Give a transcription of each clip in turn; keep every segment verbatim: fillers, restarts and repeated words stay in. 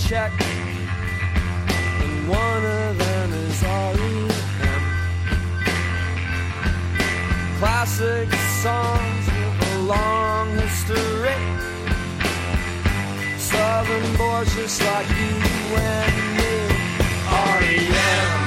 check, and one of them is R E M. Classic songs with a long history. Southern boys just like you and me. R E M.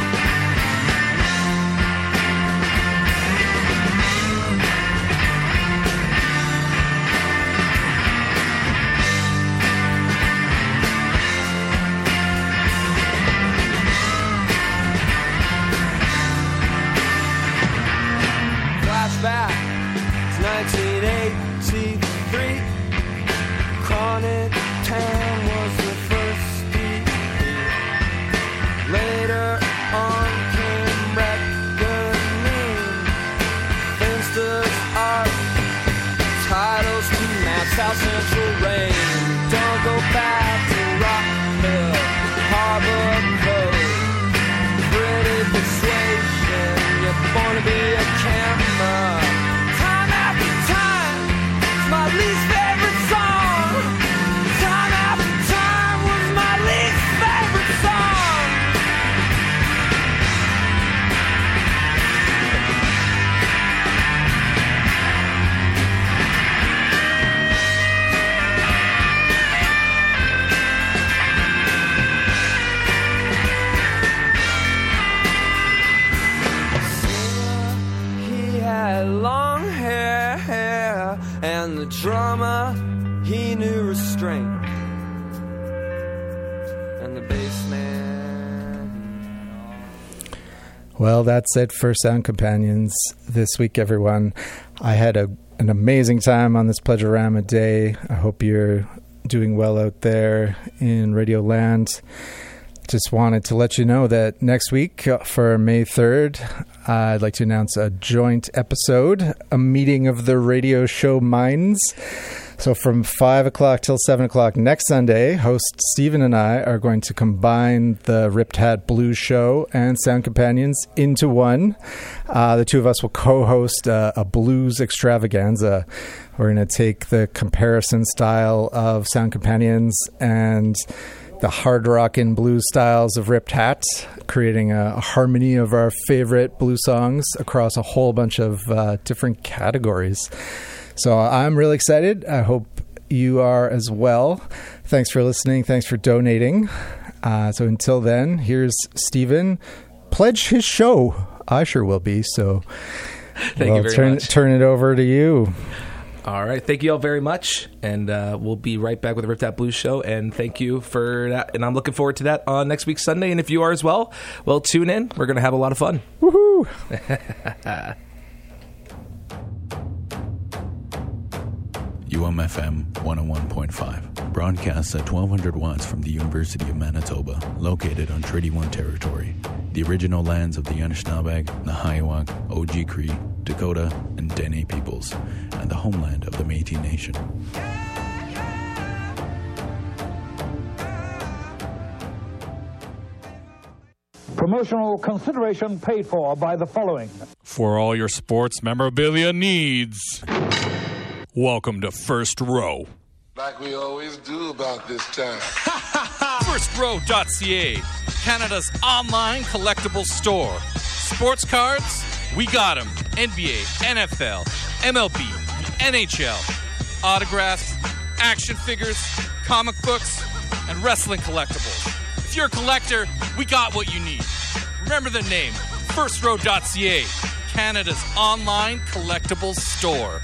Flashback to nineteen eighty-three. Chronic Town was the first D V D. Later on came Reckoning, Finster's Art, titles to Maps South Central Rain. Don't go back to Rockville, Harbor Code, pretty persuasion. You're born to be a camera. Time after time, it's my least favorite song. Time after time was my least favorite song. He had long hair, hair, and the drummer, he knew restraint. And the bass man. Well, that's it for Sound Companions this week, everyone. I had a, an amazing time on this Pleasurama Day. I hope you're doing well out there in Radio Land. Just wanted to let you know that next week, uh, for May third, uh, I'd like to announce a joint episode, a meeting of the radio show minds. So from five o'clock till seven o'clock next Sunday, host Stephen and I are going to combine the Ripped Hat Blues Show and Sound Companions into one. Uh, the two of us will co-host uh, a blues extravaganza. We're going to take the comparison style of Sound Companions and the hard rock and blues styles of Ripped Hat, creating a, a harmony of our favorite blues songs across a whole bunch of uh, different categories. So I'm really excited. I hope you are as well. Thanks for listening. Thanks for donating. Uh, so until then, here's Stephen. Pledge his show. I sure will be. So Thank well, you very turn, much. turn it over to you. All right. Thank you all very much. And uh, we'll be right back with the Ripped Hat Blues Show. And thank you for that. And I'm looking forward to that on next week's Sunday. And if you are as well, well, tune in. We're going to have a lot of fun. Woohoo! U M F M one oh one point five broadcasts at twelve hundred watts from the University of Manitoba, located on Treaty one territory, the original lands of the Anishinaabeg, Nahiawak, Oji-Cree, Dakota, and Dene peoples, and the homeland of the Métis Nation. Promotional consideration paid for by the following. For all your sports memorabilia needs, welcome to First Row. Like we always do about this time. first row dot c a, Canada's online collectible store. Sports cards, we got them. N B A, N F L, M L B, N H L. Autographs, action figures, comic books, and wrestling collectibles. If you're a collector, we got what you need. Remember the name, first row dot c a, Canada's online collectibles store.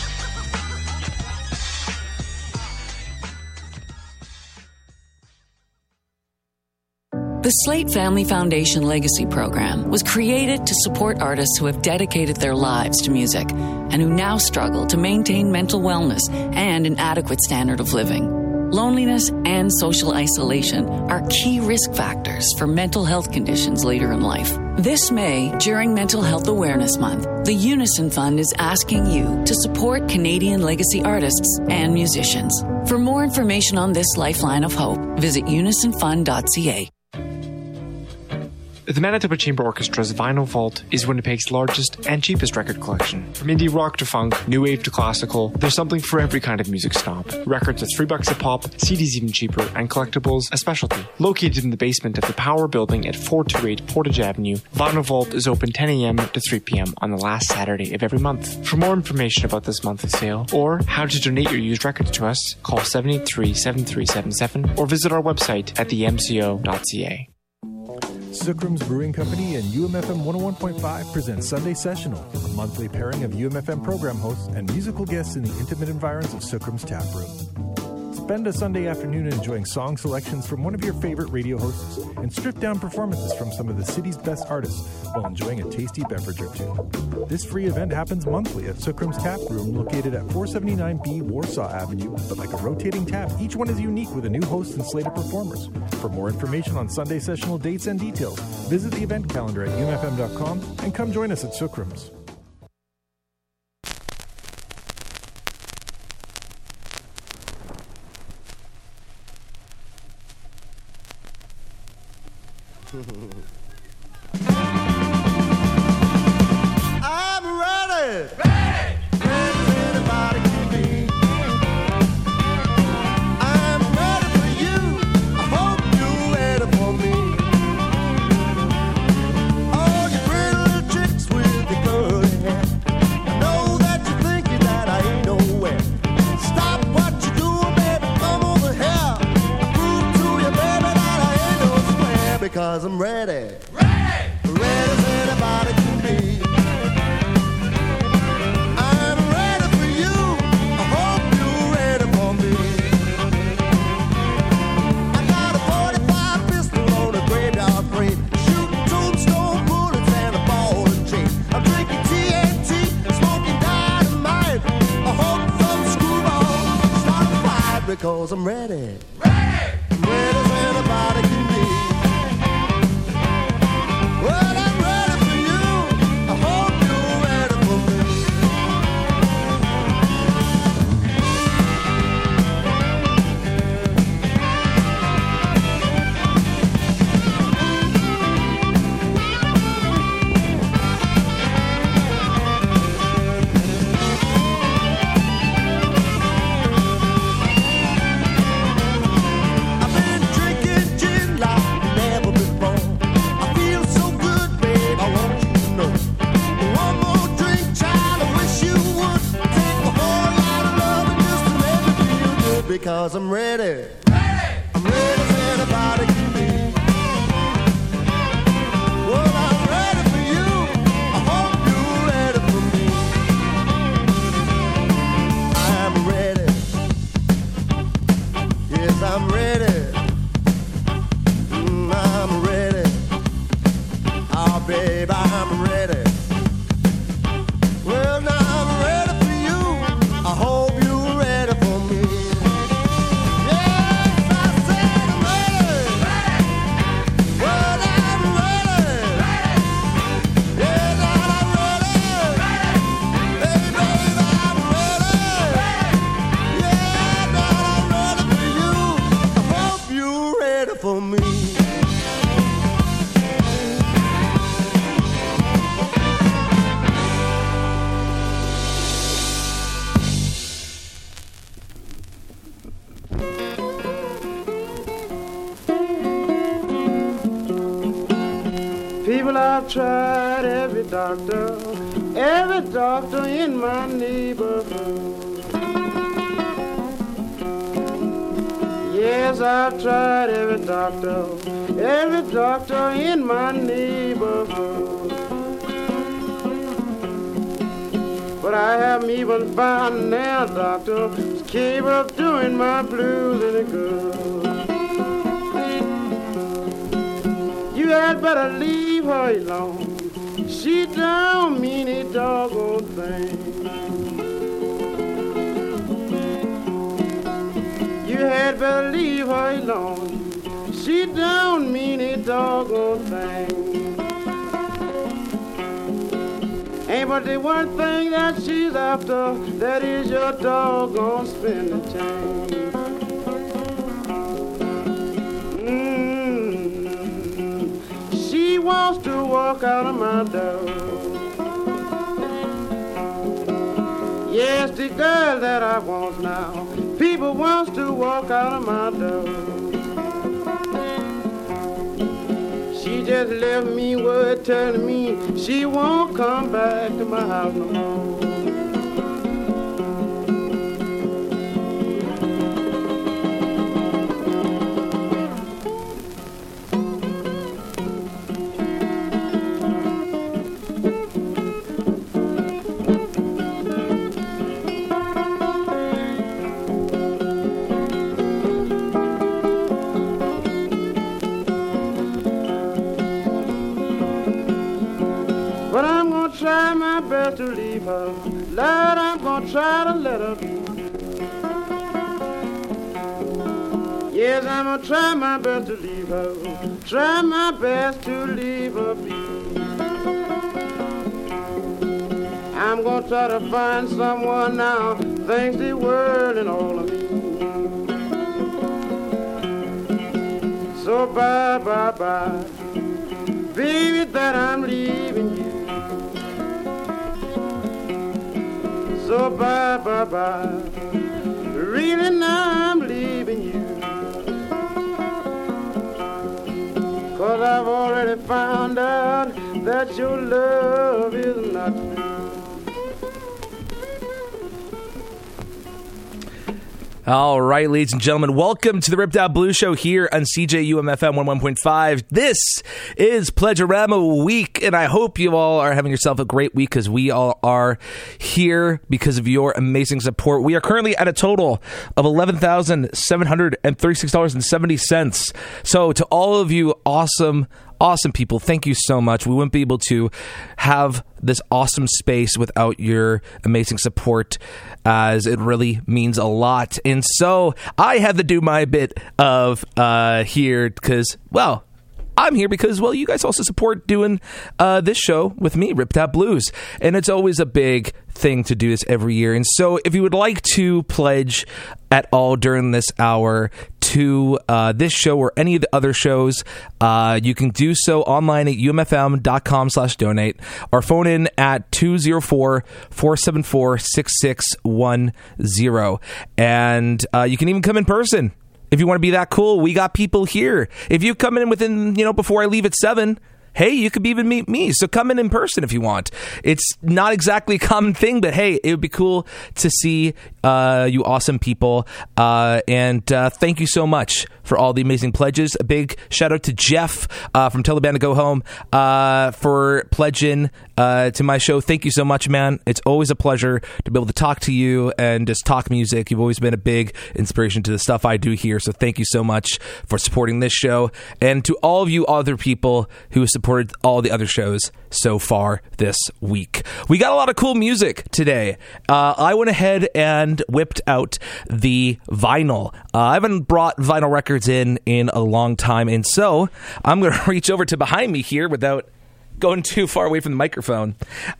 The Slate Family Foundation Legacy Program was created to support artists who have dedicated their lives to music and who now struggle to maintain mental wellness and an adequate standard of living. Loneliness and social isolation are key risk factors for mental health conditions later in life. This May, during Mental Health Awareness Month, the Unison Fund is asking you to support Canadian legacy artists and musicians. For more information on this lifeline of hope, visit unison fund dot c a. The Manitoba Chamber Orchestra's Vinyl Vault is Winnipeg's largest and cheapest record collection. From indie rock to funk, new wave to classical, there's something for every kind of music snob. Records are three bucks a pop, C Ds even cheaper, and collectibles a specialty. Located in the basement of the Power Building at four two eight Portage Avenue, Vinyl Vault is open ten a.m. to three p.m. on the last Saturday of every month. For more information about this monthly sale, or how to donate your used records to us, call seven eight three, seven three seven seven or visit our website at the m c o dot c a. Sookrum's Brewing Company and U M F M one oh one point five present Sunday Sessional, a monthly pairing of U M F M program hosts and musical guests in the intimate environs of Sookrum's Tap Room. Spend a Sunday afternoon enjoying song selections from one of your favorite radio hosts and stripped-down performances from some of the city's best artists while enjoying a tasty beverage or two. This free event happens monthly at Sookrum's Tap Room, located at four seventy-nine B Warsaw Avenue, but like a rotating tap, each one is unique with a new host and slate of performers. For more information on Sunday Sessional dates and details, visit the event calendar at u m f m dot com and come join us at Sookrum's. I'm ready. Ready. Ready as anybody can be. I'm ready for you. I hope you're ready for me. All your pretty little tricks with the curly hair. I know that you're thinking that I ain't nowhere. Stop what you're doing, baby. Come over here. I prove to you, baby, that I ain't no square because I'm ready. Ready as anybody can be. I'm ready for you. I hope you're ready for me. I got a forty-five pistol on a graveyard parade, shooting tombstone bullets and a ball and chain. I'm drinking T N T, smoking dynamite. I hope some screwball start a fight because I'm ready. Ready. Ready as anybody can be. Well, I'm ready for you. I hope you're ready for me. I've been drinking gin like never before. I feel so good, babe, I want you to know. One more drink, child, I wish you would. Take a whole lot of love just to make me feel good because I'm ready. I'm ready as anybody can be. Well, I'm ready for you. I hope you're ready for me. I'm ready. Yes, I'm ready. Mm, I'm ready. Oh, babe, I'm ready. Well, now I'm ready for you. I hope you're ready for me. Yes, I said I'm ready. Well, I'm ready. Yes, I'm ready. Hey, babe, I'm ready. Yeah, now I'm ready for you. I hope you're ready for me. People, I've tried every doctor, every doctor in my neighborhood. Yes, I've tried every doctor, every doctor in my neighborhood. But I haven't even found now a doctor who's capable of doing my blues any good. You had better leave her alone. She don't mean a doggone thing. You had better leave her alone. She don't mean a doggone thing. Ain't but the one thing that she's after, that is your doggone spending change. Mm-hmm. She won't walk out of my door. Yes, the girl that I want now, people wants to walk out of my door. She just left me word telling me she won't come back to my house no more. Try my best to leave her, Lord, I'm gonna try to let her be. Yes, I'm gonna try my best to leave her, try my best to leave her be. I'm gonna try to find someone now, thanks the world and all of me. So bye, bye, bye, baby, that I'm leaving you. So bye, bye, bye, really now I'm leaving you. Cause I've already found out that your love is not true. All right, ladies and gentlemen, welcome to the Ripped Out Blues Show here on C J U M F M one oh one point five. This is Pledgerama Week, and I hope you all are having yourself a great week because we all are here because of your amazing support. We are currently at a total of eleven thousand seven hundred thirty-six dollars and seventy cents. So to all of you awesome Awesome people, thank you so much. We wouldn't be able to have this awesome space without your amazing support, as it really means a lot. And so I had to do my bit of uh, here because, well, I'm here because, well, you guys also support doing uh, this show with me, Ripped Out Blues. And it's always a big thing to do this every year. And so if you would like to pledge at all during this hour to uh, this show or any of the other shows, uh, you can do so online at umfm.com slash donate or phone in at two oh four, four seven four, six six one oh. And uh, you can even come in person. If you want to be that cool, we got people here. If you come in within, you know, before I leave at seven, hey, you could even meet me. So come in in person if you want. It's not exactly a common thing, but hey, it would be cool to see uh, you awesome people. Uh, and uh, thank you so much for all the amazing pledges. A big shout out to Jeff uh, from Tell the Band to Go Home uh, for pledging uh, to my show. Thank you so much, man. It's always a pleasure to be able to talk to you and just talk music. You've always been a big inspiration to the stuff I do here. So thank you so much for supporting this show. And to all of you other people who support all the other shows so far this week. We got a lot of cool music today. Uh, I went ahead and whipped out the vinyl. Uh, I haven't brought vinyl records in in a long time, and so I'm going to reach over to behind me here without going too far away from the microphone.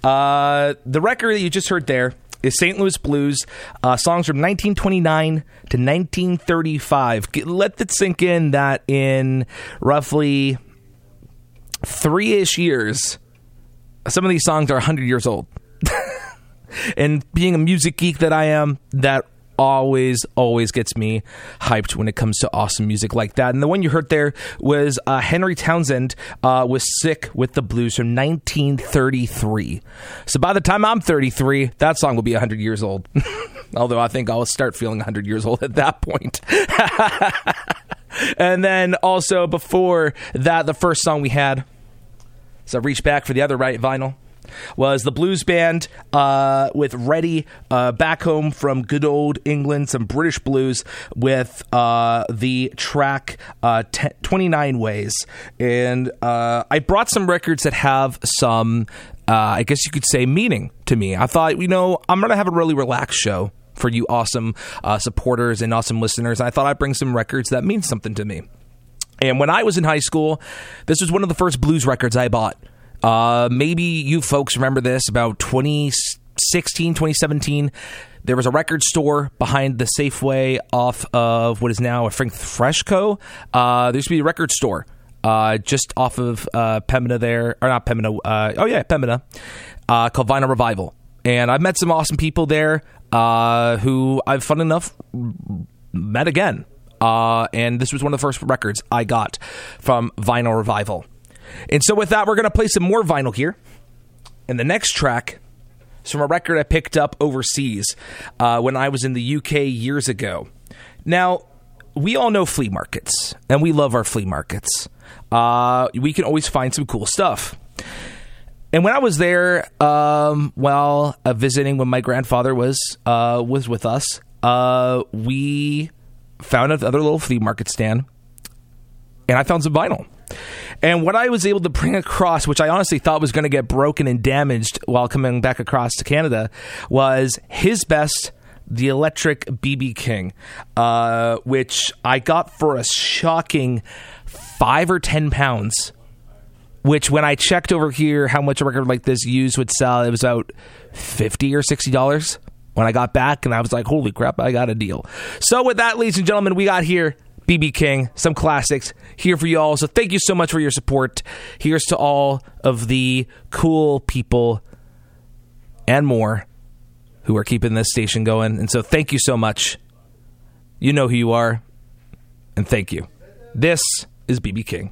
Uh, the record that you just heard there is Saint Louis Blues, uh, songs from nineteen twenty-nine to nineteen thirty-five. Let that sink in that in roughly three-ish years, some of these songs are one hundred years old. And being a music geek that I am, that always, always gets me hyped when it comes to awesome music like that. And the one you heard there was uh, Henry Townsend uh, was Sick with the Blues from nineteen thirty-three. So by the time I'm thirty-three, that song will be one hundred years old. Although I think I'll start feeling one hundred years old at that point. And then also before that, the first song we had, so reach back for the other right vinyl, was the Blues Band uh, with Ready, uh, back home from good old England, some British blues with uh, the track uh, t- twenty-nine Ways. And uh, I brought some records that have some, uh, I guess you could say, meaning to me. I thought, you know, I'm going to have a really relaxed show for you awesome uh, supporters and awesome listeners. I thought I'd bring some records that mean something to me. And when I was in high school, this was one of the first blues records I bought. Uh, maybe you folks remember this, about twenty sixteen, twenty seventeen. There was a record store behind the Safeway off of what is now a Frank Freshco. Uh, there used to be a record store. uh, just off of uh, Pembina there, or not Pembina, uh, oh yeah, Pembina, uh, called Vinyl Revival. And I've met some awesome people there uh, who I've, fun enough, met again. Uh, and this was one of the first records I got from Vinyl Revival. And so with that, we're going to play some more vinyl here. And the next track is from a record I picked up overseas uh, when I was in the U K years ago. Now, we all know flea markets, and we love our flea markets. Uh, we can always find some cool stuff. And when I was there, um, while uh, visiting when my grandfather was uh, was with us, uh, we found another little flea market stand, and I found some vinyl. And what I was able to bring across, which I honestly thought was going to get broken and damaged while coming back across to Canada, was his best, the Electric B B King, uh, which I got for a shocking five or ten pounds. Which, when I checked over here how much a record like this used would sell, it was about fifty or sixty dollars when I got back, and I was like, holy crap, I got a deal. So with that, ladies and gentlemen, we got here B B King, some classics here for you all. So thank you so much for your support. Here's to all of the cool people and more who are keeping this station going. And so thank you so much. You know who you are. And thank you. This is B B King.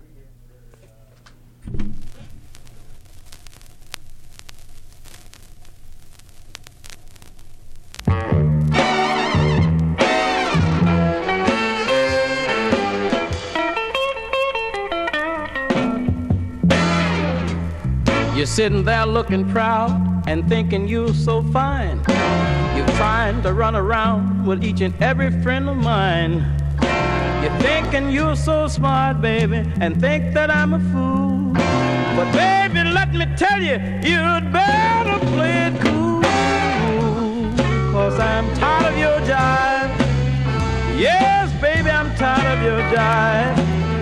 You're sitting there looking proud and thinking you're so fine. You're trying to run around with each and every friend of mine. You're thinking you're so smart, baby, and think that I'm a fool. But baby, let me tell you, you'd better play it cool. Cause I'm tired of your jive. Yes, baby, I'm tired of your jive.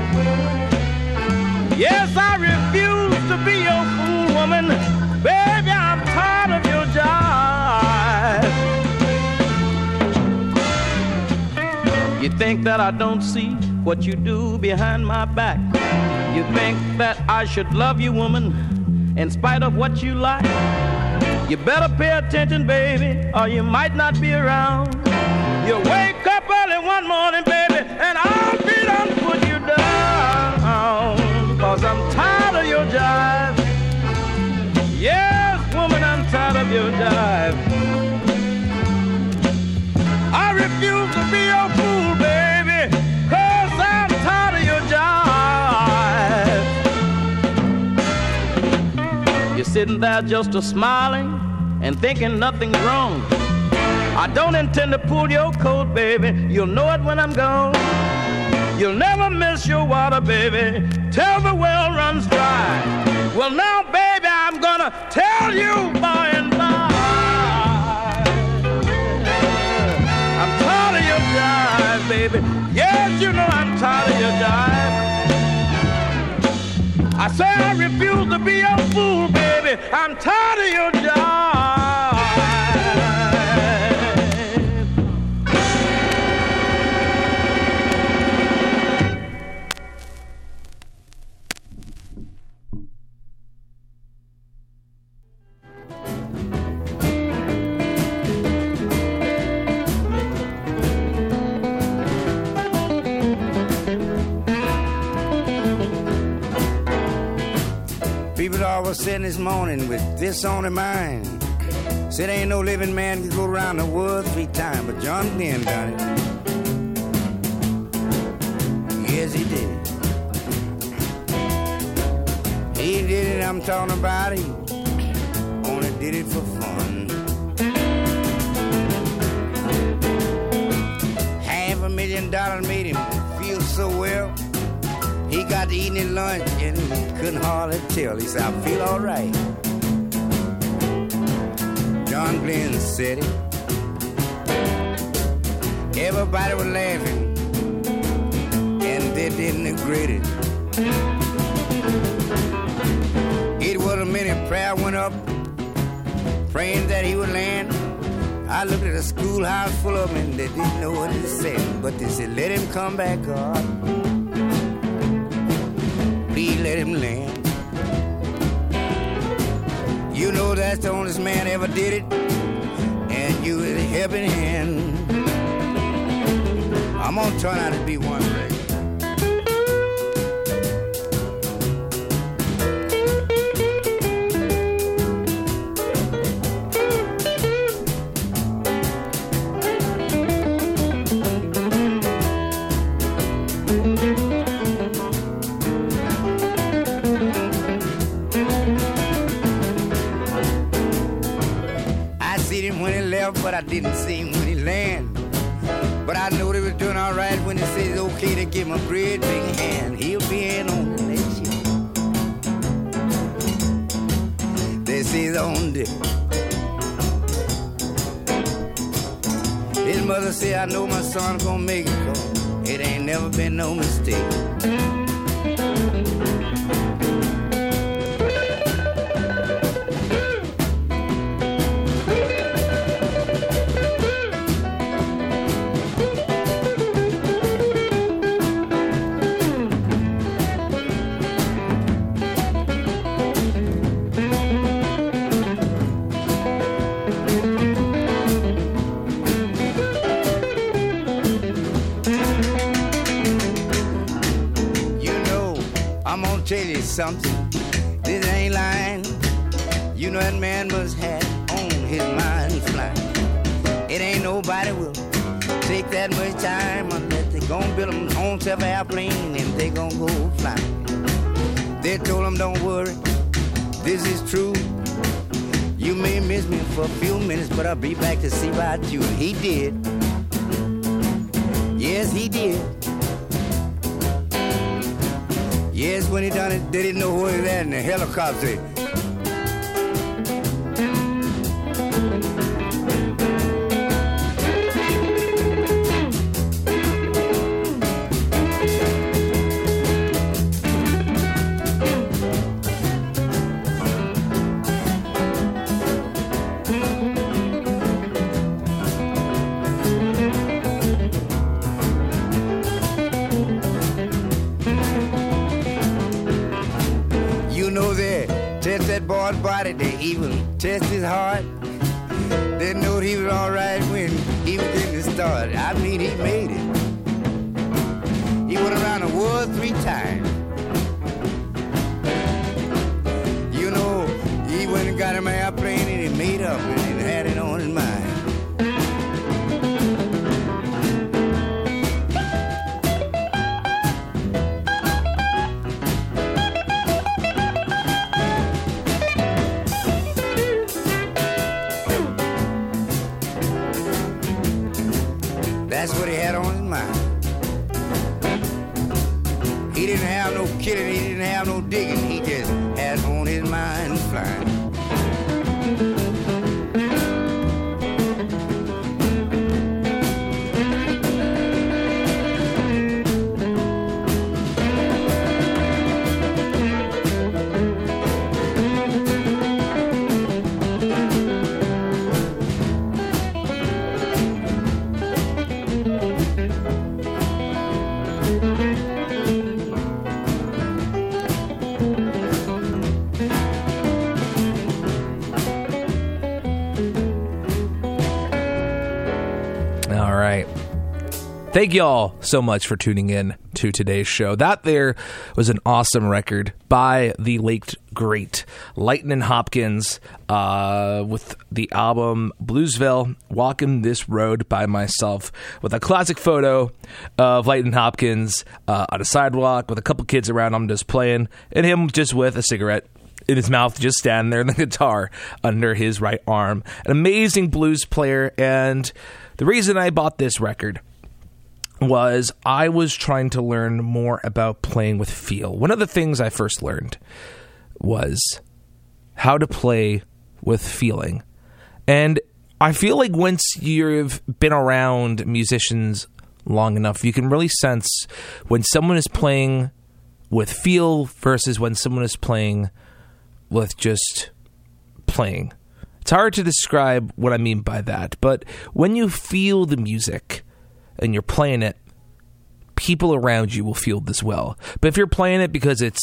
Yes, I refuse to be your fool, woman. Baby, I'm tired of your jive. You think that I don't see what you do behind my back. You think that I should love you, woman, in spite of what you like. You better pay attention, baby, or you might not be around. You wake up early one morning, baby, and I'll be done put you down. Cause I'm tired of your jive. Yes, woman, I'm tired of your jive. I refuse to be your fool, baby, cause I'm tired of your jive. You're sitting there just a smiling and thinking nothing's wrong. I don't intend to pull your coat, baby. You'll know it when I'm gone. You'll never miss your water, baby, till the well runs dry. Well, now, baby, I'm gonna tell you by and by. I'm tired of your jive, baby. Yes, you know I'm tired of your jive. I say I refuse to be your fool, baby. I'm tired of your jive. People always sitting this morning with this on their mind. Said ain't no living man can go around the world three times, but John Glenn done it. Yes, he did. He did it, I'm talking about it. Only did it for fun. Half a million dollars made him feel so well. He got to eating his lunch and couldn't hardly tell. He said, I feel all right. John Glenn said it. Everybody was laughing, and they didn't agree it. It was a minute prayer went up, praying that he would land. I looked at a schoolhouse full of them, and they didn't know what he said, but they said, let him come back, God. let him land. You know that's the honest man ever did it, and you is a helping hand. I'm gonna turn out to be one record. But I didn't see him when he landed. But I know they was doing all right when he said it's okay to give him a great big hand. He'll be in on the next year. They say he's on deck. His mother said, I know my son's gonna make it, 'cause it ain't never been no mistake. Tell you something, this ain't lying. You know that man must have on his mind flying. It ain't nobody will take that much time unless they gon' build them own self airplane and they gon' go flying. They told him don't worry, this is true. You may miss me for a few minutes, but I'll be back to see about you. And he did. Yes, he did. Yes, when he done it, they didn't know where he was at in the helicopter. That boy's body, they even test his heart. They knew he was all right when he was getting started. I mean, he made it. He went around the world three times. You know, he went and got him an airplane and he made up and he had it on his mind. That's what he had on his mind. He didn't have no kidding, he didn't have no digging, he just had on his mind flying. Thank y'all so much for tuning in to today's show. That there was an awesome record by the late great Lightnin' Hopkins uh, with the album Bluesville, Walking This Road by Myself, with a classic photo of Lightnin' Hopkins uh, on a sidewalk with a couple kids around him just playing, and him just with a cigarette in his mouth, just standing there, and the guitar under his right arm. An amazing blues player, and the reason I bought this record was I was trying to learn more about playing with feel. One of the things I first learned was how to play with feeling. And I feel like once you've been around musicians long enough, you can really sense when someone is playing with feel versus when someone is playing with just playing. It's hard to describe what I mean by that, but when you feel the music and you're playing it, people around you will feel this well. But if you're playing it because it's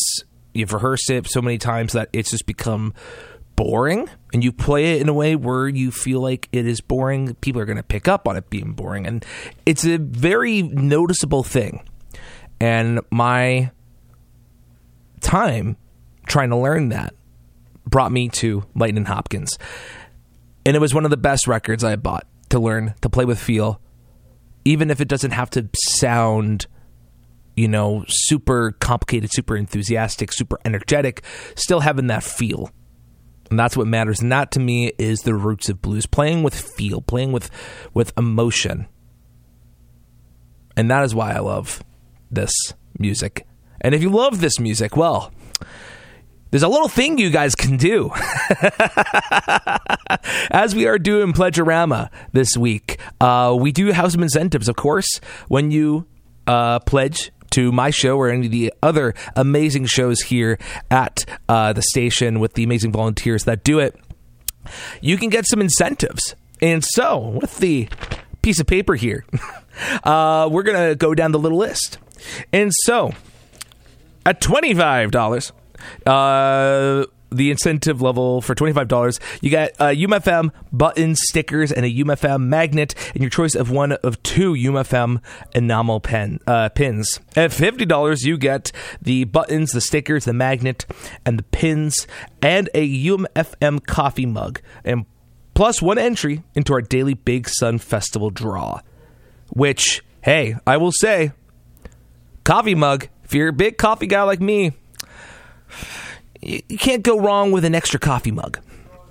you've rehearsed it so many times that it's just become boring, and you play it in a way where you feel like it is boring, people are going to pick up on it being boring. And it's a very noticeable thing. And my time trying to learn that brought me to Lightning Hopkins. And it was one of the best records I bought to learn to play with feel, even if it doesn't have to sound, you know, super complicated, super enthusiastic, super energetic, still having that feel. And that's what matters. And that, to me, is the roots of blues. Playing with feel, playing with, with emotion. And that is why I love this music. And if you love this music, well, there's a little thing you guys can do. As we are doing Pledgerama this week, uh, we do have some incentives, of course, when you uh, pledge to my show or any of the other amazing shows here at uh, the station with the amazing volunteers that do it. You can get some incentives. And so, with the piece of paper here, uh, we're going to go down the little list. And so, at twenty-five dollars, uh, the incentive level for twenty-five dollars, you get uh, U M F M button stickers and a U M F M magnet, and your choice of one of two U M F M enamel pen uh, pins. At fifty dollars, you get the buttons, the stickers, the magnet, and the pins, and a U M F M coffee mug, and plus one entry into our daily Big Sun Festival draw. Which, hey, I will say, coffee mug, if you're a big coffee guy like me, you can't go wrong with an extra coffee mug.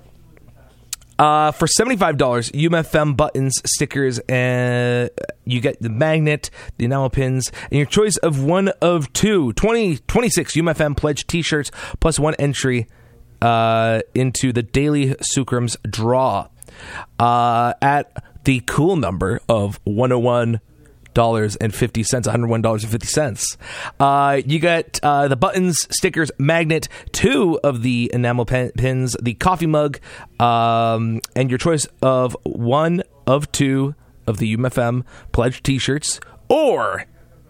Uh, for seventy-five dollars, U M F M buttons, stickers, and you get the magnet, the enamel pins, and your choice of one of two, twenty, twenty-six U M F M pledge t-shirts, plus one entry uh, into the daily Sucrums draw. Uh, at the cool number of one hundred one dollars and fifty cents, one hundred one dollars and fifty cents. Uh, you get uh, the buttons, stickers, magnet, two of the enamel pen- pins, the coffee mug, um, and your choice of one of two of the U M F M pledge t-shirts, or,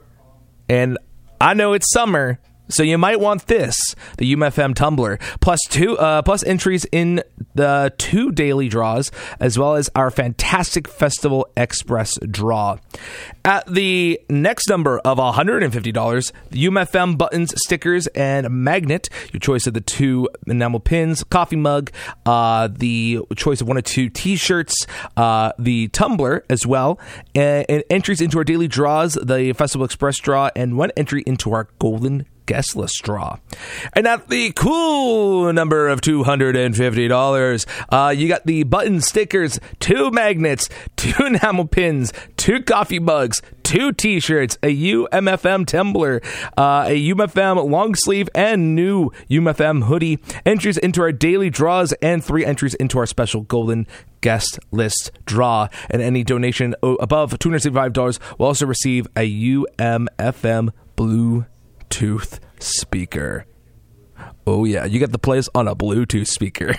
and I know it's summer, so you might want this, the U M F M tumbler, plus two, uh, plus entries in the two daily draws, as well as our fantastic Festival Express draw. At the next number of one hundred fifty dollars, the U M F M buttons, stickers, and magnet, your choice of the two enamel pins, coffee mug, uh, the choice of one or two t-shirts, uh, the tumbler as well, and, and entries into our daily draws, the Festival Express draw, and one entry into our golden guest list draw. And at the cool number of two hundred fifty dollars, uh, you got the button stickers, two magnets, two enamel pins, two coffee mugs, two t-shirts, a U M F M tumbler, uh, a U M F M long sleeve and new U M F M hoodie, entries into our daily draws, and three entries into our special golden guest list draw. And any donation above two hundred seventy-five dollars will also receive a U M F M Bluetooth speaker. Oh yeah, you get the place on a Bluetooth speaker.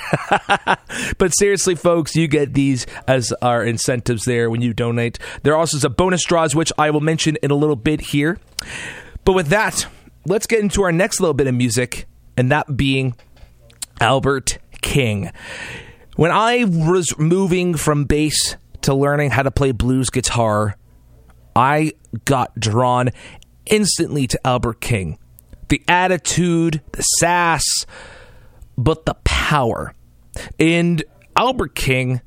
But seriously, folks, you get these as our incentives there when you donate. There are also some bonus draws, which I will mention in a little bit here. But with that, let's get into our next little bit of music, and that being Albert King. When I was moving from bass to learning how to play blues guitar, I got drawn instantly to Albert King. The attitude, the sass, but the power. And Albert King,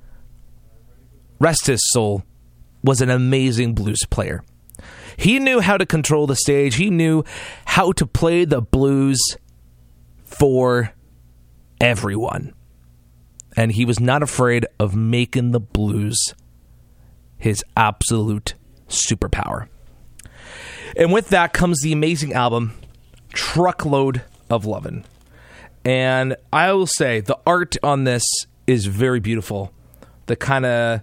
rest his soul, was an amazing blues player. He knew how to control the stage. He knew how to play the blues for everyone. And he was not afraid of making the blues his absolute superpower. And with that comes the amazing album, Truckload of Lovin'. And I will say, the art on this is very beautiful. The kind of,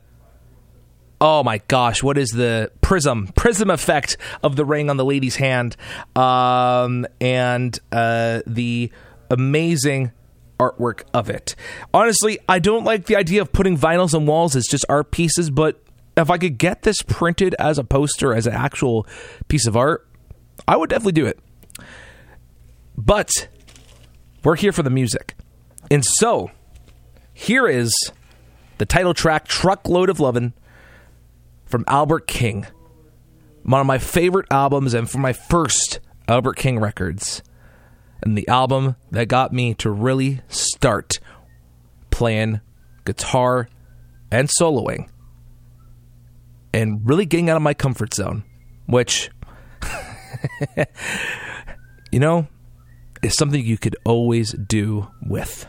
oh my gosh, what is the prism, prism effect of the ring on the lady's hand. Um, and uh, the amazing artwork of it. Honestly, I don't like the idea of putting vinyls on walls as just art pieces, but if I could get this printed as a poster, as an actual piece of art, I would definitely do it. But We're here for the music. And so, here is the title track, Truckload of Lovin', from Albert King. One of my favorite albums, and from my first Albert King records. And the album that got me to really start playing guitar and soloing. And really getting out of my comfort zone. Which, you know, is something you could always do with.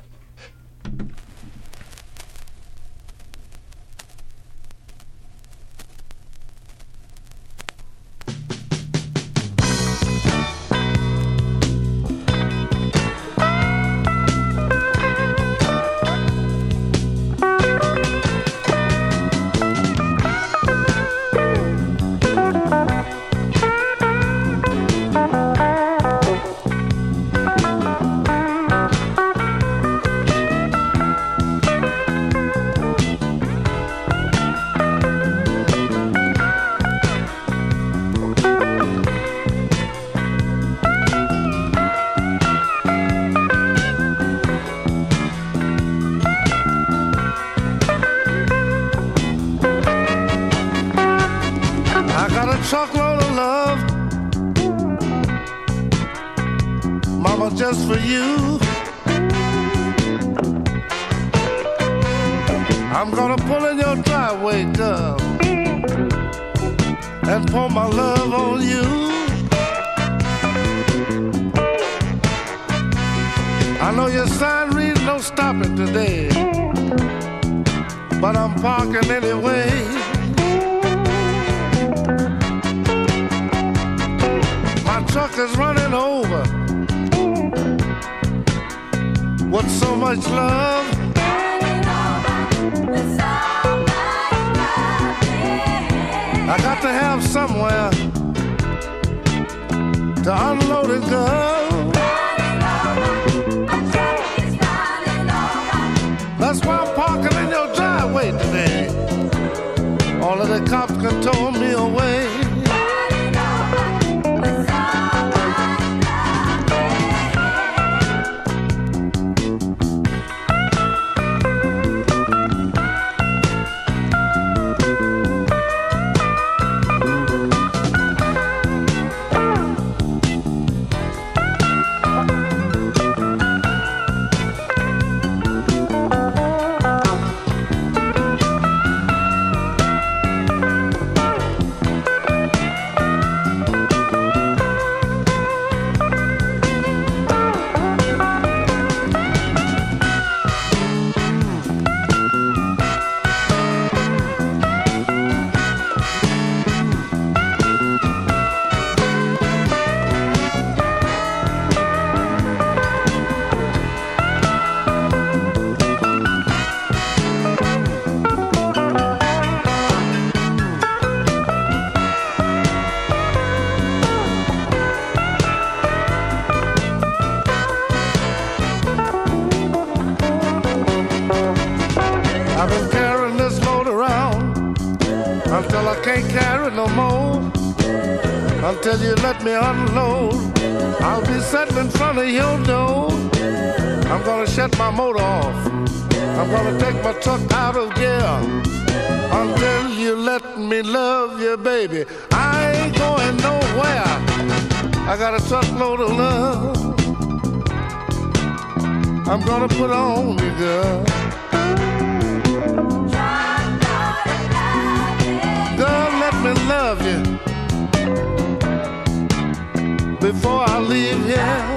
Truckload of love, mama, just for you. I'm gonna pull in your driveway, girl, and pour my love on you. I know your sign reads no stopping today, but I'm parking anyway. Truck is running over with so much love. Running over with so much love. I got to have somewhere to unload it, girl. Running over, my truck is running over. That's why I'm parking in your driveway today. All of the cops can tow me away. Until you let me unload, I'll be sitting in front of your door. I'm gonna shut my motor off. I'm gonna take my truck out of gear. Until you let me love you, baby, I ain't going nowhere. I got a truckload of love I'm gonna put on you, girl. Girl, let me love you before I leave here.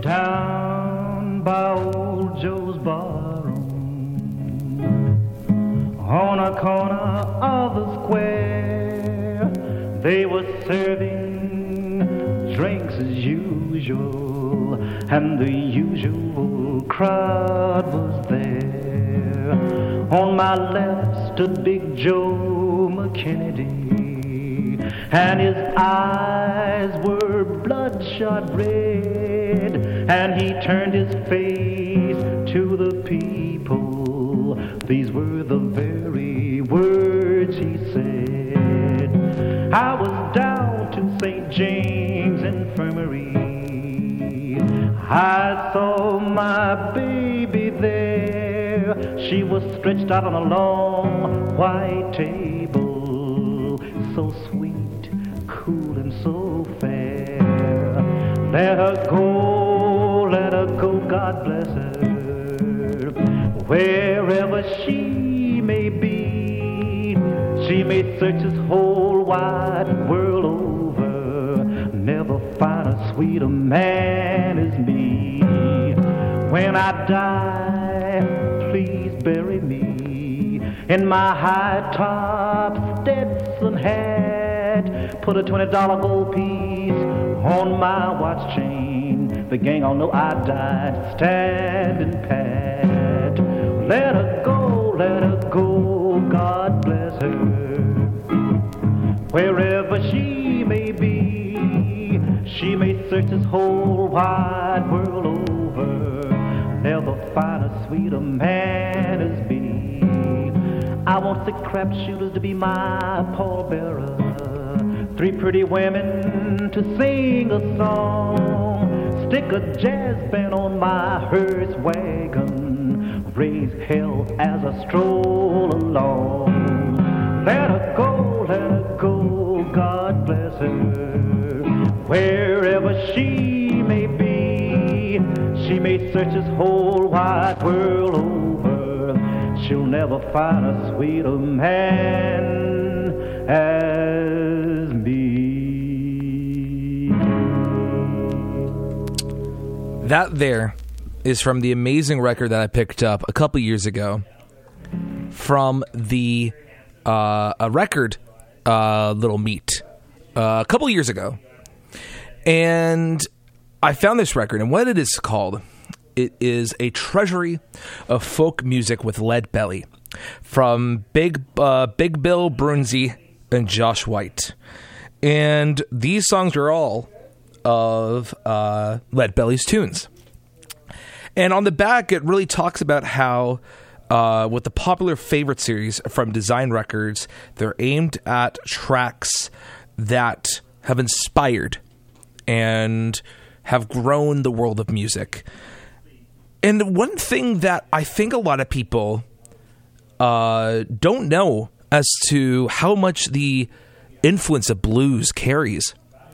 down by old Joe's barroom on a corner of the square. They were serving drinks as usual, and the usual crowd was there. On my left stood Big Joe McKennedy, and his eyes were bloodshot red, and he turned his face to the people. These were the very words he said. I was down to Saint James Infirmary. I saw my baby there. She was stretched out on a long white table, so sweet, cool, and so fair. Let her go, let her go, God bless her. Wherever she may be, she may search this whole wide world over, never find a sweeter man as me. When I die, please bury me in my high-top Stetson hat. Put a twenty dollar gold piece on my watch chain. The gang all know I died standing pat. Let her go, let her go, God bless her. Wherever she may be, she may search this whole wide world over, never find a sweeter man as me. I want six crap shooters to be my pallbearer, three pretty women to sing a song, stick a jazz band on my hearse wagon, raise hell as I stroll along. Let her go, let her go, God bless her. Wherever she may be, she may search this whole wide world over, she'll never find a sweeter man as me. That there is from the amazing record that I picked up a couple years ago from the uh, a record uh, Little Meat uh, a couple years ago. And I found this record, and what it is called, it is a treasury of folk music with Lead Belly from Big uh, Big Bill Brunzi and Josh White. And these songs are all of uh, Lead Belly's tunes. And on the back, it really talks about how uh, with the popular favorite series from Design Records, they're aimed at tracks that have inspired and have grown the world of music. And one thing that I think a lot of people uh, don't know as to how much the influence of blues carries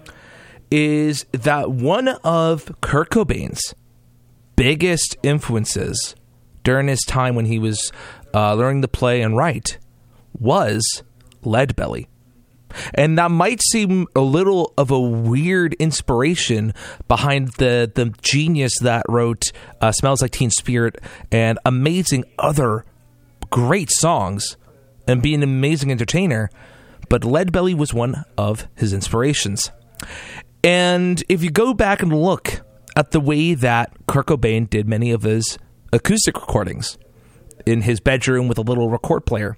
is that one of Kurt Cobain's biggest influences during his time when he was uh, learning to play and write was Lead Belly. And that might seem a little of a weird inspiration behind the, the genius that wrote uh, Smells Like Teen Spirit and amazing other great songs and be an amazing entertainer. But Lead Belly was one of his inspirations. And if you go back and look at the way that Kurt Cobain did many of his acoustic recordings in his bedroom with a little record player,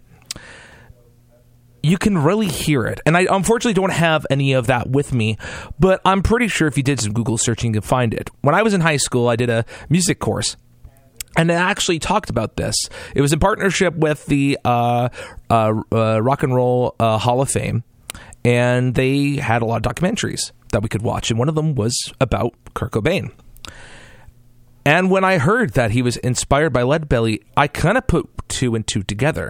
you can really hear it. And I unfortunately don't have any of that with me, but I'm pretty sure if you did some Google searching, you can find it. When I was in high school, I did a music course, and it actually talked about this. It was in partnership with the uh, uh, uh, Rock and Roll uh, Hall of Fame, and they had a lot of documentaries that we could watch, and one of them was about Kurt Cobain. And when I heard that he was inspired by Lead Belly, I kind of put two and two together.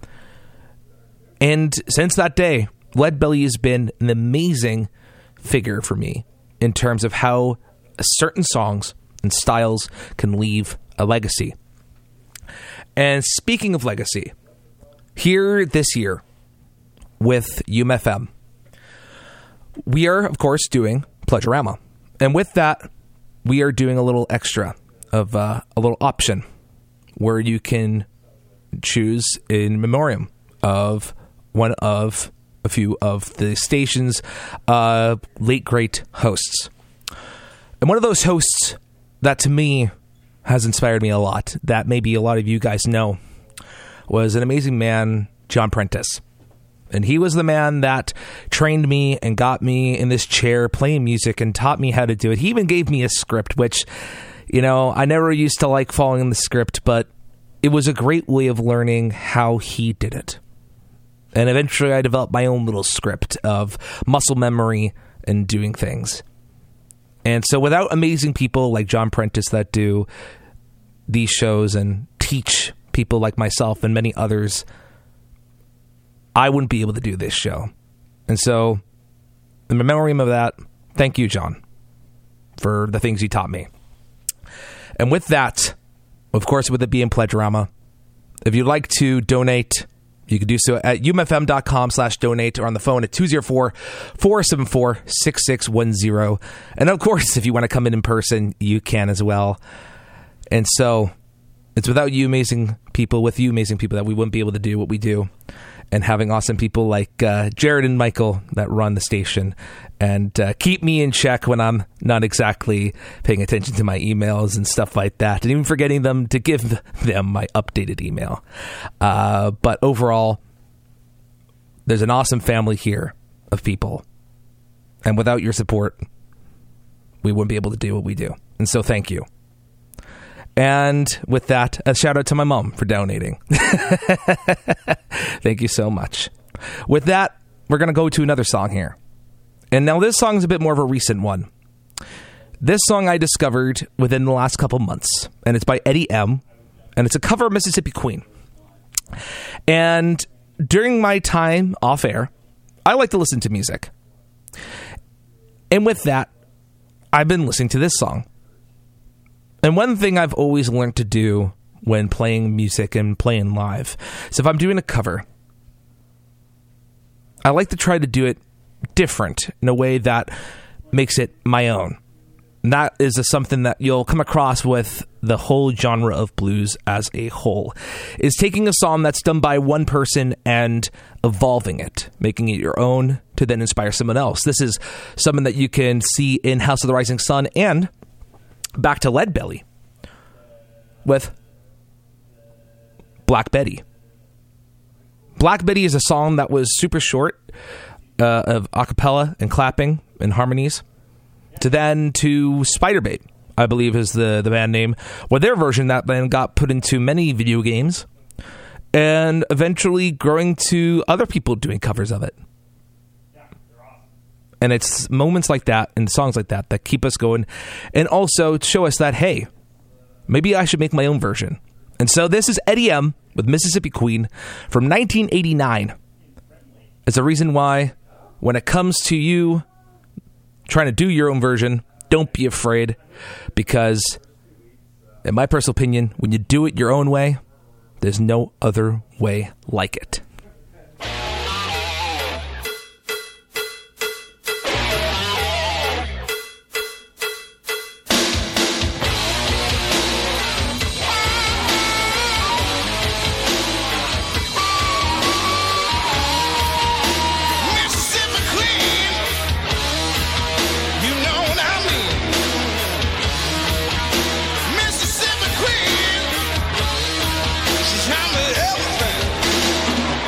And since that day, Lead Belly has been an amazing figure for me in terms of how certain songs and styles can leave a legacy. And speaking of legacy, here this year with U M F M, we are, of course, doing Pleasurama. And with that, we are doing a little extra of uh, a little option where you can choose in memoriam of one of a few of the station's uh, late great hosts. And one of those hosts that to me has inspired me a lot, that maybe a lot of you guys know, was an amazing man, John Prentice. And he was the man that trained me and got me in this chair playing music and taught me how to do it. He even gave me a script, which, you know, I never used to like following the script, but it was a great way of learning how he did it. And eventually I developed my own little script of muscle memory and doing things. And so without amazing people like John Prentice that do these shows and teach people like myself and many others, I wouldn't be able to do this show. And so, in memoriam of that, thank you, John, for the things you taught me. And with that, of course, with it being Pledgerama, if you'd like to donate, you can do so at umfm.com slash donate or on the phone at two oh four, four seven four, six six one oh. And of course, if you want to come in in person, you can as well. And so, it's without you amazing people, with you amazing people, that we wouldn't be able to do what we do. And having awesome people like uh, Jared and Michael that run the station and uh, keep me in check when I'm not exactly paying attention to my emails and stuff like that, and even forgetting them to give them my updated email. Uh, but overall, there's an awesome family here of people. And without your support, we wouldn't be able to do what we do. And so thank you. And with that, a shout out to my mom for donating. Thank you so much. With that, we're going to go to another song here. And now this song is a bit more of a recent one. This song I discovered within the last couple months. And it's by Eddie M. And it's a cover of Mississippi Queen. And during my time off air, I like to listen to music. And with that, I've been listening to this song. And one thing I've always learned to do when playing music and playing live is if I'm doing a cover, I like to try to do it different in a way that makes it my own. And that is a, something that you'll come across with the whole genre of blues as a whole, is taking a song that's done by one person and evolving it, making it your own to then inspire someone else. This is something that you can see in House of the Rising Sun and back to Lead Belly with Black Betty. Black Betty is a song that was super short, uh, of a cappella and clapping and harmonies, to then to Spiderbait, I believe is the, the band name, with their version that then got put into many video games and eventually growing to other people doing covers of it. And it's moments like that and songs like that that keep us going and also show us that, hey, maybe I should make my own version. And so this is Eddie M. with Mississippi Queen from nineteen eighty-nine. It's a reason why when it comes to you trying to do your own version, don't be afraid, because in my personal opinion, when you do it your own way, there's no other way like it. Mississippi Queen, she's handled everything.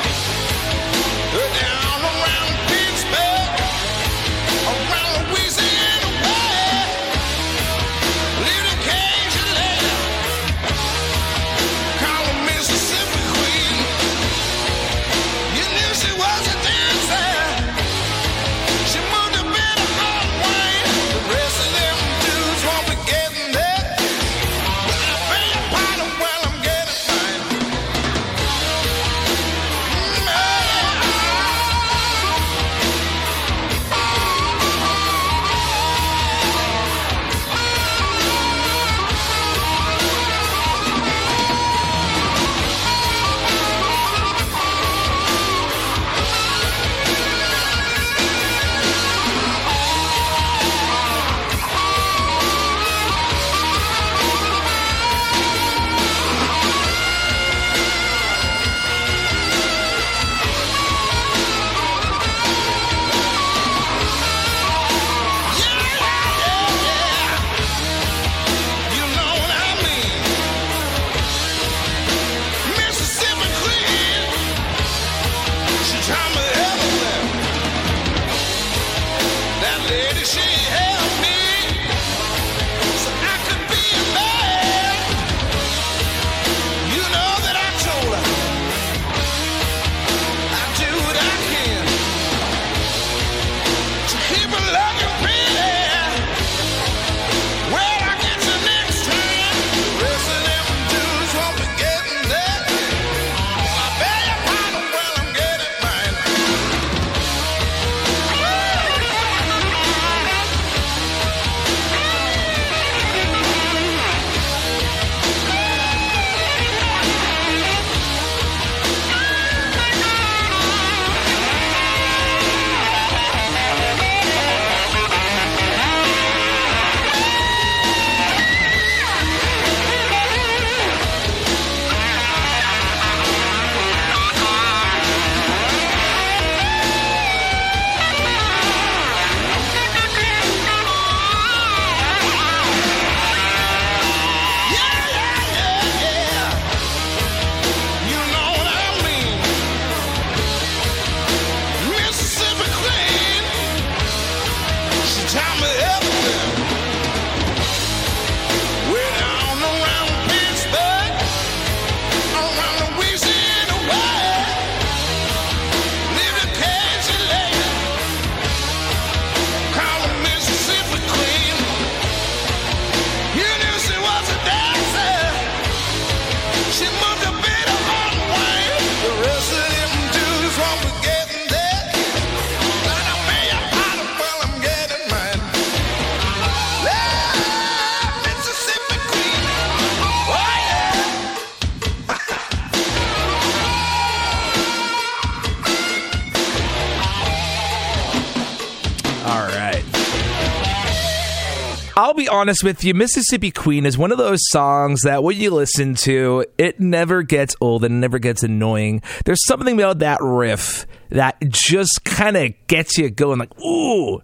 I'll be honest with you, Mississippi Queen is one of those songs that when you listen to, it never gets old and never gets annoying. There's something about that riff that just kind of gets you going like, ooh.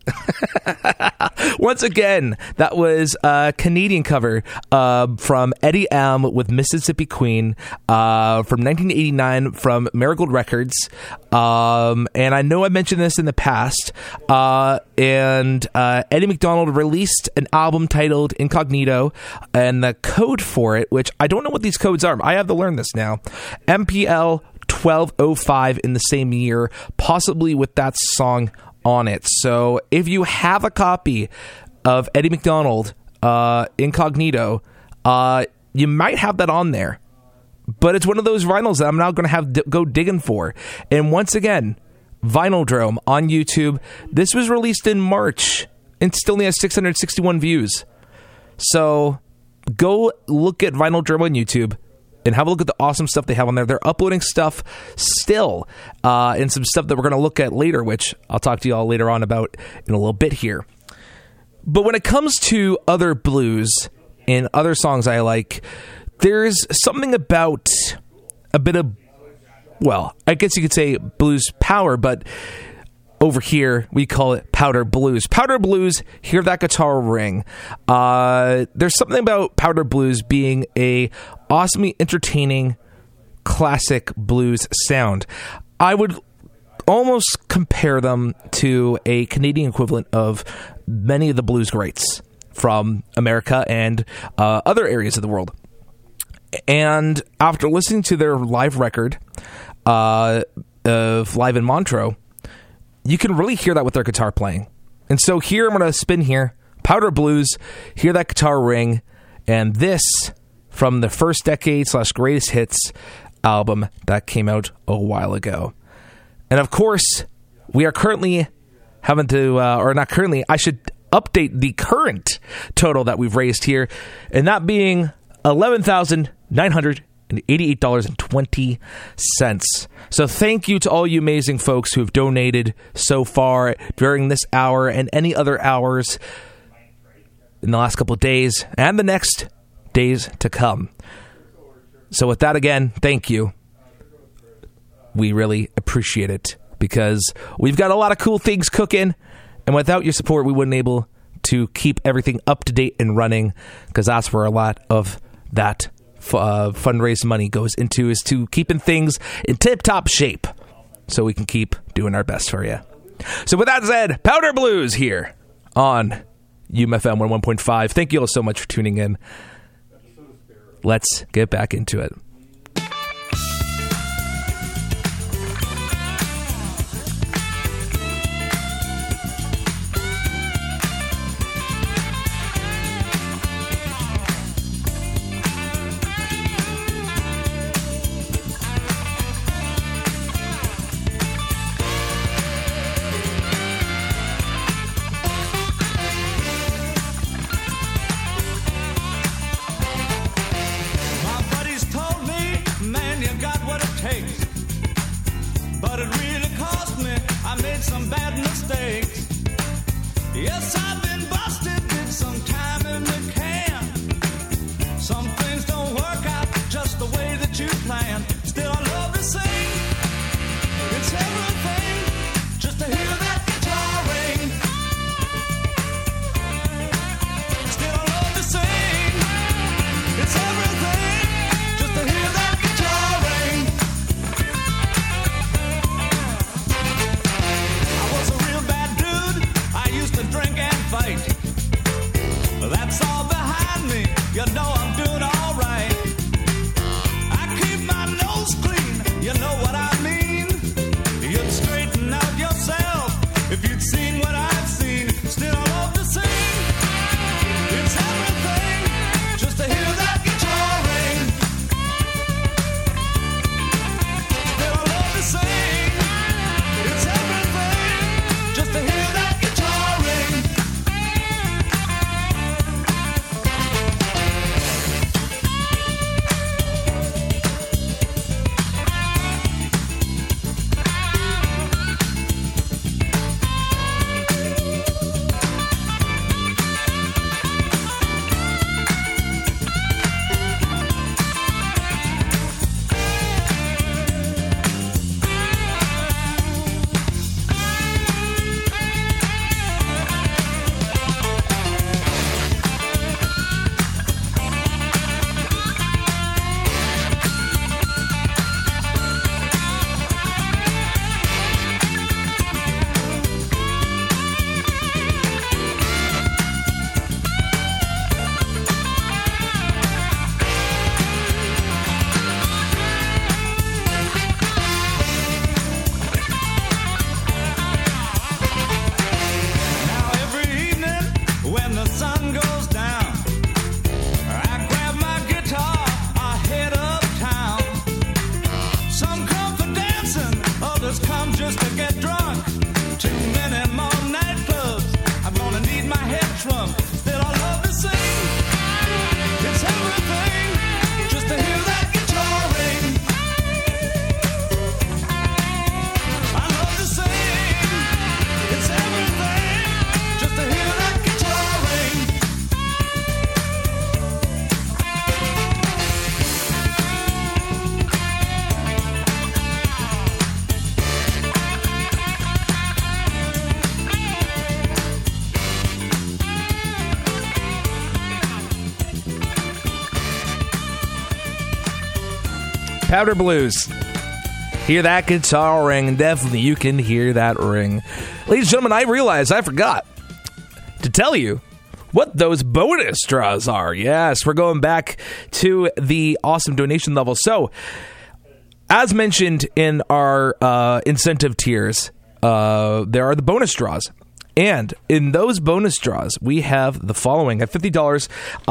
Once again, that was a Canadian cover uh, from Eddie M. with Mississippi Queen uh, from nineteen eighty-nine from Marigold Records. Um, and I know I mentioned this in the past. Uh, and uh, Eddie McDonald released an album titled Incognito, and the code for it, which I don't know what these codes are. I have to learn this now. M P L twelve oh five in the same year, possibly with that song on it. So if you have a copy of Eddie McDonald uh, Incognito, uh, you might have that on there. But it's one of those vinyls that I'm now going to have to go digging for. And once again, Vinylodrome on YouTube. This was released in March and still only has six hundred sixty-one views. So go look at Vinylodrome on YouTube and have a look at the awesome stuff they have on there. They're uploading stuff still, uh, and some stuff that we're going to look at later, which I'll talk to you all later on about in a little bit here. But when it comes to other blues and other songs I like, there's something about a bit of, well, I guess you could say blues power, but over here we call it powder blues. Powder blues, hear that guitar ring. Uh, there's something about powder blues being a awesomely entertaining classic blues sound. I would almost compare them to a Canadian equivalent of many of the blues greats from America and uh, other areas of the world. And after listening to their live record uh, of Live in Montreux, you can really hear that with their guitar playing. And so here I'm going to spin here, Powder Blues, hear that guitar ring, and this from the first decade slash greatest hits album that came out a while ago. And of course, we are currently having to, uh, or not currently, I should update the current total that we've raised here, and that being eleven thousand nine hundred eighty-eight dollars and twenty cents. So thank you to all you amazing folks who have donated so far during this hour and any other hours in the last couple of days and the next days to come. So with that, again, thank you. We really appreciate it because we've got a lot of cool things cooking, and without your support, we wouldn't be able to keep everything up to date and running, because that's where a lot of that uh, fundraised money goes into, is to keeping things in tip-top shape so we can keep doing our best for you. So with that said, Powder Blues here on U M F M one oh one point five. Thank you all so much for tuning in. Let's get back into it. That's all behind me, you know I'm doing all right. I keep my nose clean, you know what I Powder Blues. Hear that guitar ring. Definitely you can hear that ring. Ladies and gentlemen, I realized I forgot to tell you what those bonus draws are. Yes, we're going back to the awesome donation level. So, as mentioned in our uh, incentive tiers, uh, there are the bonus draws. And in those bonus draws, we have the following. At fifty dollars,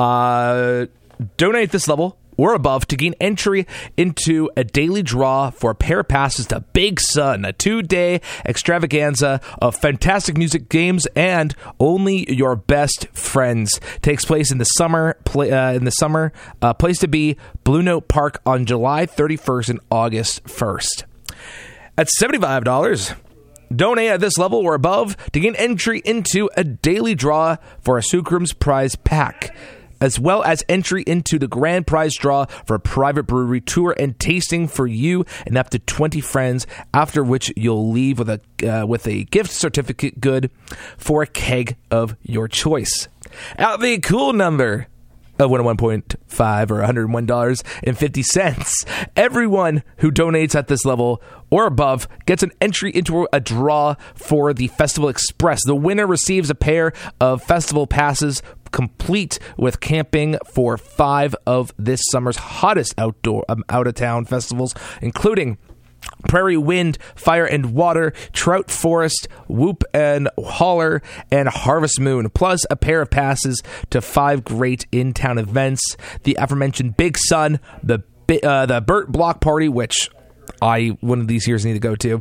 uh, donate this level or above to gain entry into a daily draw for a pair of passes to Big Sun, a two-day extravaganza of fantastic music, games, and only your best friends. Takes place in the summer. Play, uh, in the summer, uh, place to be Blue Note Park on July thirty-first and August first. At seventy-five dollars. Donate at this level or above to gain entry into a daily draw for a Sucrum's prize pack, as well as entry into the grand prize draw for a private brewery tour and tasting for you and up to twenty friends, after which you'll leave with a uh, with a gift certificate good for a keg of your choice. At the cool number of one oh one point five or one hundred one dollars and fifty cents. Everyone who donates at this level or above gets an entry into a draw for the Festival Express. The winner receives a pair of festival passes complete with camping for five of this summer's hottest outdoor um, out-of-town festivals, including Prairie Wind, Fire and Water, Trout Forest, Whoop and Holler, and Harvest Moon, plus a pair of passes to five great in-town events: the aforementioned Big Sun, the uh, the Burt Block Party, which I one of these years need to go to,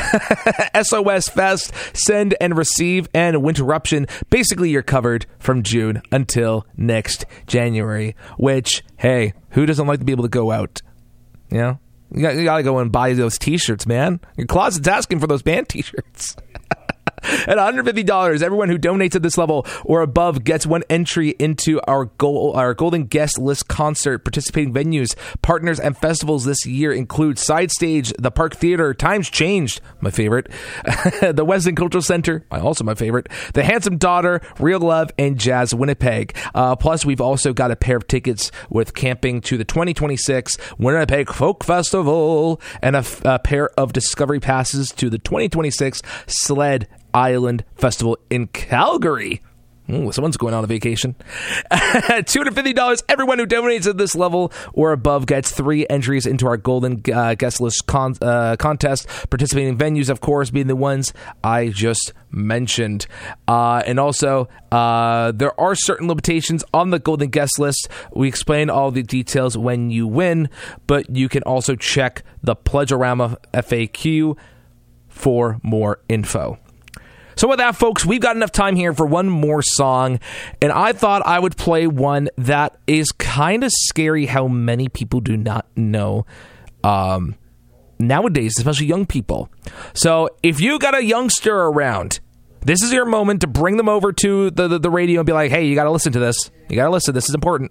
S O S Fest, Send and Receive, and Winterruption. Basically, you're covered from June until next January. Which, hey, who doesn't like to be able to go out? You know? You got, you got to go and buy those t-shirts, man. Your closet's asking for those band t-shirts. At one hundred fifty dollars, everyone who donates at this level or above gets one entry into our goal, our Golden Guest List concert. Participating venues, partners, and festivals this year include Side Stage, the Park Theater, Times Changed, my favorite, the Weston Cultural Center, also my favorite, the Handsome Daughter, Real Love, and Jazz Winnipeg. Uh, plus, we've also got a pair of tickets with camping to the twenty twenty-six Winnipeg Folk Festival and a, a pair of Discovery passes to the twenty twenty-six Sled Island Festival in Calgary. Ooh, someone's going on a vacation. two hundred fifty dollars. Everyone who donates at this level or above gets three entries into our Golden uh, Guest List con- uh, contest. Participating venues, of course, being the ones I just mentioned. Uh, and also, uh, there are certain limitations on the Golden Guest List. We explain all the details when you win, but you can also check the Pledgeorama F A Q for more info. So with that, folks, we've got enough time here for one more song, and I thought I would play one that is kind of scary how many people do not know um, nowadays, especially young people. So if you got a youngster around, this is your moment to bring them over to the, the, the radio and be like, hey, you got to listen to this. You got to listen. This is important.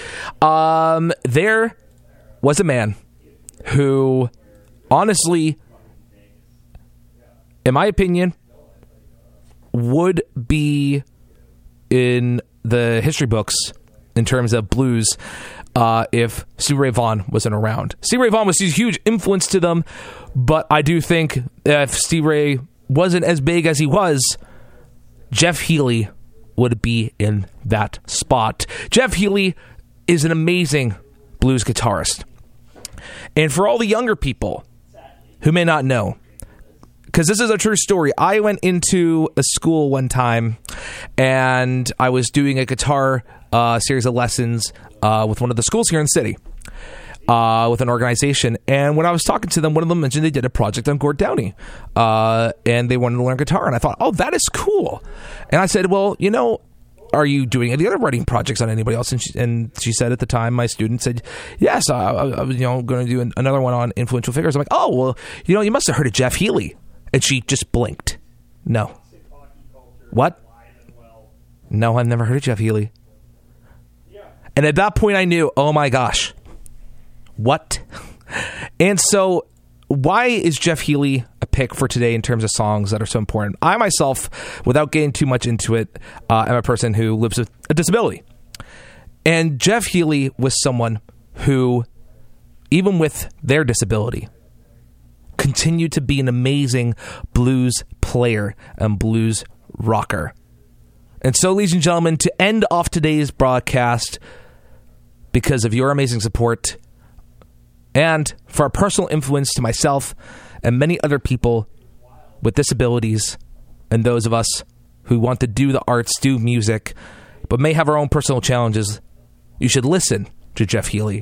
Um, there was a man who, honestly, in my opinion, would be in the history books in terms of blues uh, if Stevie Ray Vaughan wasn't around. Stevie Ray Vaughan was a huge influence to them, but I do think if Stevie Ray wasn't as big as he was, Jeff Healey would be in that spot. Jeff Healey is an amazing blues guitarist. And for all the younger people who may not know, because this is a true story. I went into a school one time, and I was doing a guitar uh, series of lessons uh, with one of the schools here in the city, uh, with an organization. And when I was talking to them, one of them mentioned they did a project on Gord Downie, uh, and they wanted to learn guitar. And I thought, oh, that is cool. And I said, well, you know, are you doing any other writing projects on anybody else? And she, and she said at the time, my student said, yes, I, I, I was you know, going to do an, another one on influential figures. I'm like, oh, well, you know, you must have heard of Jeff Healey. And she just blinked. No. What? No, I've never heard of Jeff Healey. And at that point I knew, oh my gosh. What? And so why is Jeff Healey a pick for today in terms of songs that are so important? I myself, without getting too much into it, uh, am a person who lives with a disability. And Jeff Healey was someone who even with their disability, continue to be an amazing blues player and blues rocker. And so, ladies and gentlemen, to end off today's broadcast, because of your amazing support and for our personal influence to myself and many other people with disabilities and those of us who want to do the arts, do music, but may have our own personal challenges, you should listen to Jeff Healey.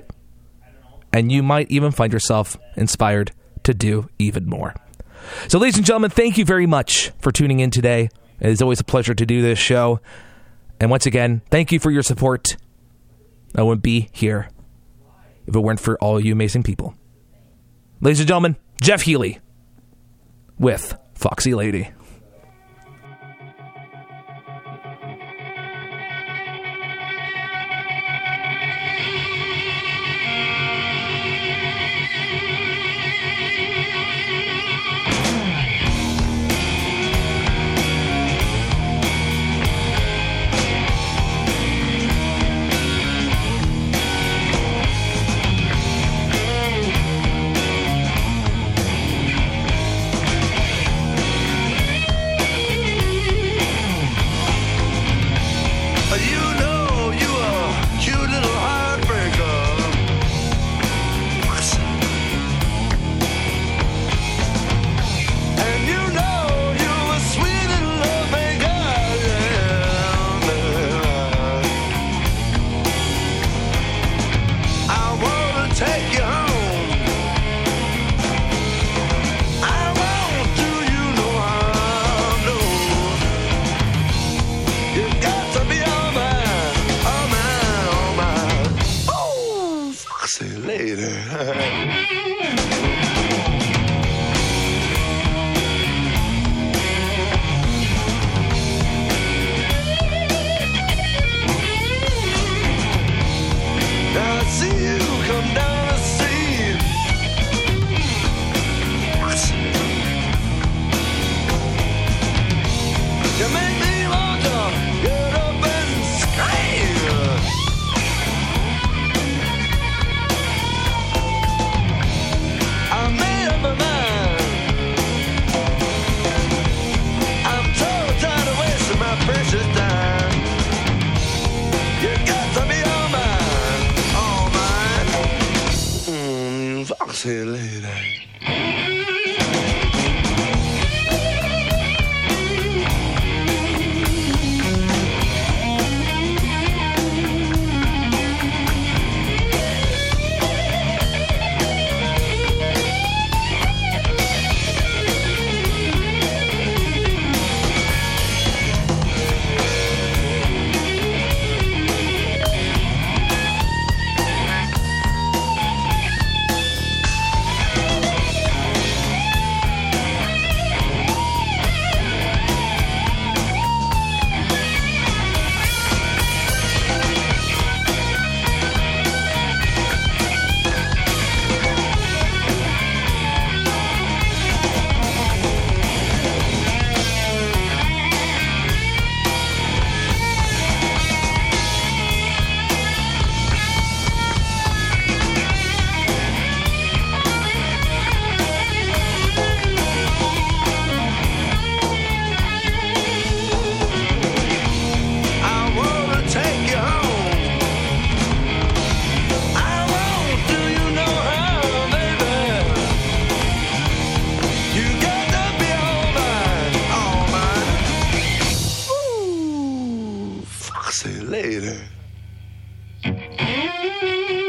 And you might even find yourself inspired to do even more. So, ladies and gentlemen, thank you very much for tuning in today. It is always a pleasure to do this show. And once again, thank you for your support. I wouldn't be here if it weren't for all you amazing people. Ladies and gentlemen, Jeff Healey with Foxy Lady. See you later.